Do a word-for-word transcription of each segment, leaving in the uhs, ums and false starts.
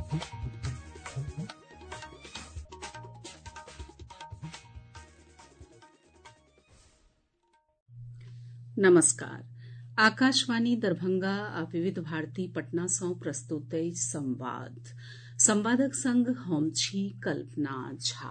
नमस्कार। आकाशवाणी दरभंगा आ विविध भारती पटना सँ प्रस्तुत अछि संवाद। संवादक संग हम छी कल्पना झा।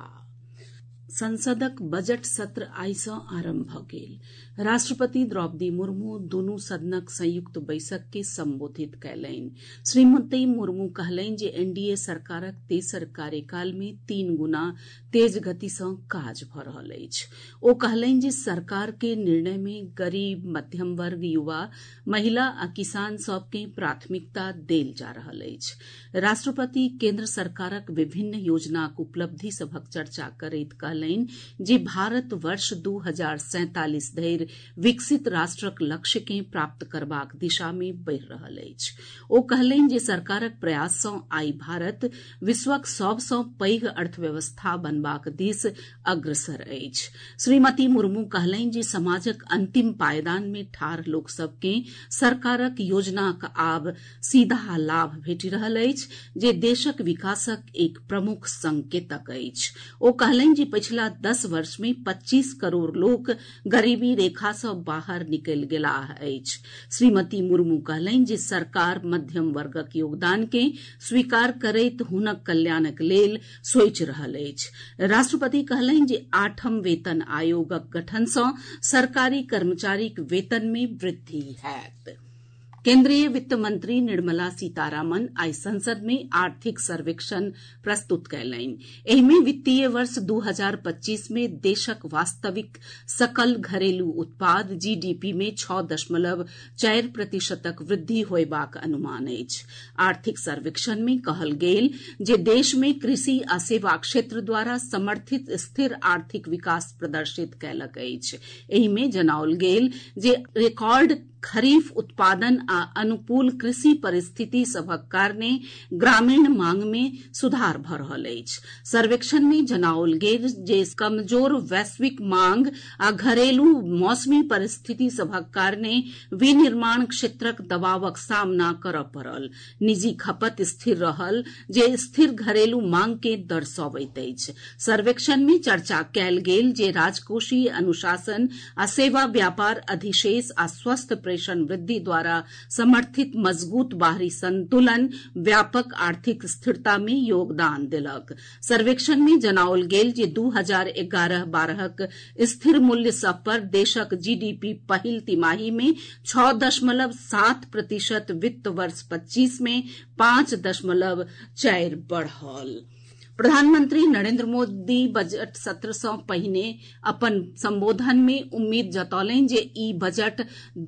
संसदक बजट सत्र आइ सँ आरंभ भ गेल। राष्ट्रपति द्रौपदी मुर्मू दुनू सदनक संयुक्त बैसक के संबोधित कयलनि। श्रीमती मुर्मू कहलनि जे एनडीए सरकारक तेसर कार्यकाल मे तीन गुना तेज गति सँ काज भ रहल अछि। ओ कहलनि जे सरकार के निर्णय मे गरीब, मध्यम वर्ग, युवा, महिला आ किसान सभ के प्राथमिकता देल जा रहल अछि। राष्ट्रपति केंद्र सरकारक विभिन्न योजनाक उपलब्धि सभक चर्चा करैत कहलनि जे भारत वर्ष दू हजार सैंतालीस धरि विकसित राष्ट्रक लक्ष्य के प्राप्त करबाक दिशा मे बढ़ि रहल अछि। ओ कहलनि जे सरकारक प्रयास सँ आइ भारत विश्वक सभ सँ पैघ अर्थव्यवस्था बनबाक दिस अग्रसर अछि। श्रीमती मुर्मू कहलनि जे समाजक अंतिम पायदान मे ठाढ़ लोक सभ के सरकारक योजनाक आब सीधा लाभ भेटि रहल अछि, जे देशक विकासक एक प्रमुख संकेतक अछि। ओ कहलनि जे पिछला दस वर्ष मे पच्चीस करोड़ लोक गरीबी रेखा सँ बाहर निकलि गेलाह अछि। श्रीमती मुर्मू कहलनि जे सरकार मध्यम वर्गक योगदान के स्वीकार करैत हुनक कल्याणक लेल सोचि रहल अछि। राष्ट्रपति कहलनि जे आठम वेतन आयोगक गठन सँ सरकारी कर्मचारीक वेतन मे वृद्धि होयत। केंद्रीय वित्त मंत्री निर्मला सीतारामन आइ संसद मे आर्थिक सर्वेक्षण प्रस्तुत कयलनि। एहि मे वित्तीय वर्ष दू हजार पच्चीस मे देशक वास्तविक सकल घरेलू उत्पाद जीडीपी मे छओ दशमलव चारि प्रतिशतक वृद्धि होयबाक अनुमान अछि। आर्थिक सर्वेक्षण मे कहल गेल जे देश मे कृषि आ सेवा क्षेत्र द्वारा समर्थित स्थिर आर्थिक विकास प्रदर्शित कयलक अछि। एहि मे जनाओल गेल जे रिकॉर्ड खरीफ उत्पादन आ अनुकूल कृषि परिस्थिति सभक कारणे ग्रामीण मांग मे सुधार भ रहल अछि। सर्वेक्षण मे जनाओल गेल जे कमजोर वैश्विक मांग आ घरेलू मौसमी परिस्थिति सभक कारणे विनिर्माण क्षेत्रक दबावक सामना करऽ पड़ल। निजी खपत स्थिर रहल, जे स्थिर घरेलू मांग के दर्शबैत अछि। सर्वेक्षण मे चर्चा कयल गेल जे राजकोषीय अनुशासन आ सेवा व्यापार अधिशेष आ स्वस्थ प्रेषण वृद्धि द्वारा समर्थित मजबूत बाहरी संतुलन व्यापक आर्थिक स्थिरता मे योगदान देलक। सर्वेक्षण मे जनाओल गेल जे दू हजार एगारह बारहक स्थिर मूल्य सभ पर देशक जीडीपी पहिल तिमाही मे छओ दशमलव सात प्रतिशत, वित्त वर्ष पच्चीस मे पांच दशमलव चारि बढ़ल। प्रधानमंत्री नरेंद्र मोदी बजट सत्र सँ पहिने अपन संबोधन मे उम्मीद जतौलनि जे ई बजट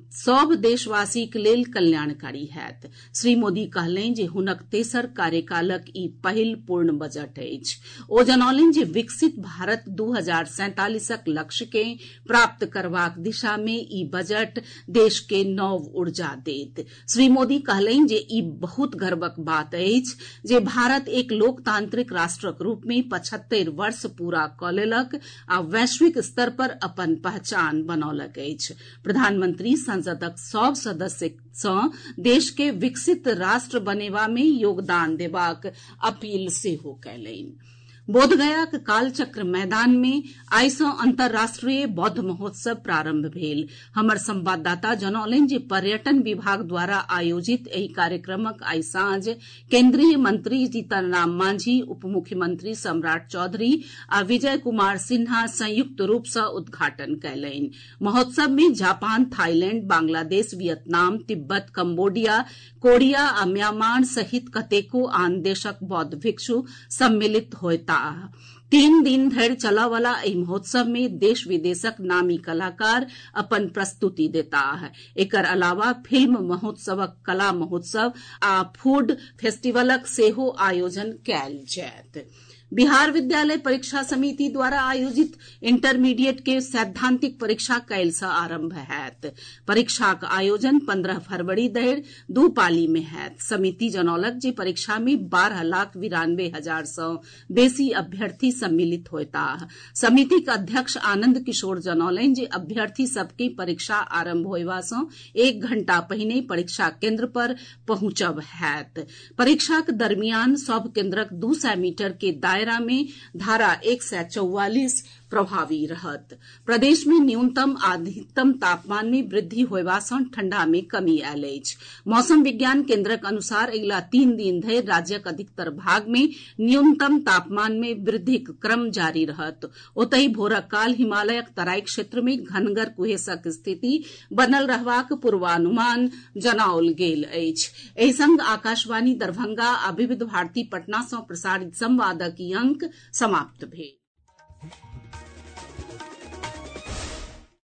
सभ देशवासीक लेल कल्याणकारी होयत। श्री मोदी कहलनि जे हुनक तेसर कार्यकालक ई पहिल पूर्ण बजट अछि। ओ जनौलनि जे विकसित भारत दू हजार सैंतालीसक लक्ष्य के प्राप्त करबाक दिशा मे ई बजट देश के नव ऊर्जा देत। श्री मोदी कहलनि जे ई बहुत गर्वक बात अछि जे भारत एक लोकतांत्रिक राष्ट्र राष्ट्रक रूप मे पचहत्तरि वर्ष पूरा कऽ लेलक आ वैश्विक स्तर पर अपन पहचान बनौलक अछि। प्रधानमंत्री संसदक सभ सदस्य सँ देश के विकसित राष्ट्र बनेबा मे योगदान देबाक अपील सेहो कयलनि। बोधगयाक कालचक्र मैदान मे आइ सँ अंतर्राष्ट्रीय बौद्ध महोत्सव प्रारंभ भेल। हमर संवाददाता जनौलनि जे पर्यटन विभाग द्वारा आयोजित एहि कार्यक्रमक आइ सांझ केंद्रीय मंत्री जीतन राम मांझी, उप मुख्यमंत्री सम्राट चौधरी आ विजय कुमार सिन्हा संयुक्त रूप सँ उद्घाटन कयलनि। महोत्सव मे Japan, Thailand, Bangladesh, Vietnam, Tibet, Cambodia, Korea आ म्यांमार सहित कतेको आन देशक बौद्ध भिक्षु सम्मिलित होयताह। तीन दिन धरि चलऽ वाला एहि महोत्सव मे देश विदेशक नामी कलाकार अपन प्रस्तुति देताह। एकर अलावा फिल्म महोत्सवक कला महोत्सव आ फूड फेस्टिवलक सेहो आयोजन कयल जायत। बिहार विद्यालय परीक्षा समिति द्वारा आयोजित इंटरमीडिएट के सैद्धांतिक परीक्षा काल्हि सँ आरंभ होयत। परीक्षाक आयोजन पंद्रह फरवरी धरि दू पाली मे होयत। समिति जनौलक जे परीक्षा मे बारह लाख बिरानवे हजार सँ बेसी अभ्यर्थी सम्मिलित होयताह। समितिक अध्यक्ष आनंद किशोर जनौलनि जे अभ्यर्थी सभ के परीक्षा आरंभ होयबा सँ एक घंटा पहिने परीक्षा केंद्र पर पहुंचब होयत। परीक्षाक दरमियान सभ केंद्रक दू सय मीटर के दायरा में धारा एक सय चौवालीस प्रभावी रहत। प्रदेश में न्यूनतम आ अधिकतम तापमान में वृद्धि होयबा सँ ठंडा में कमी आयल अछि। मौसम विज्ञान केंद्रक अनुसार अगिला तीन दिन धरि राज्यक अधिकतर भाग में न्यूनतम तापमान में वृद्धिक क्रम जारी रहत। ओतहि भोरक काल हिमालयक तराई क्षेत्र में घनगर कुहेसक स्थिति बनल रहबाक पूर्वानुमान जनाओल गेल अछि। एहि संग आकाशवाणी दरभंगा आ विविध भारती पटना सँ प्रसारित संवादक ई अंक समाप्त भेल।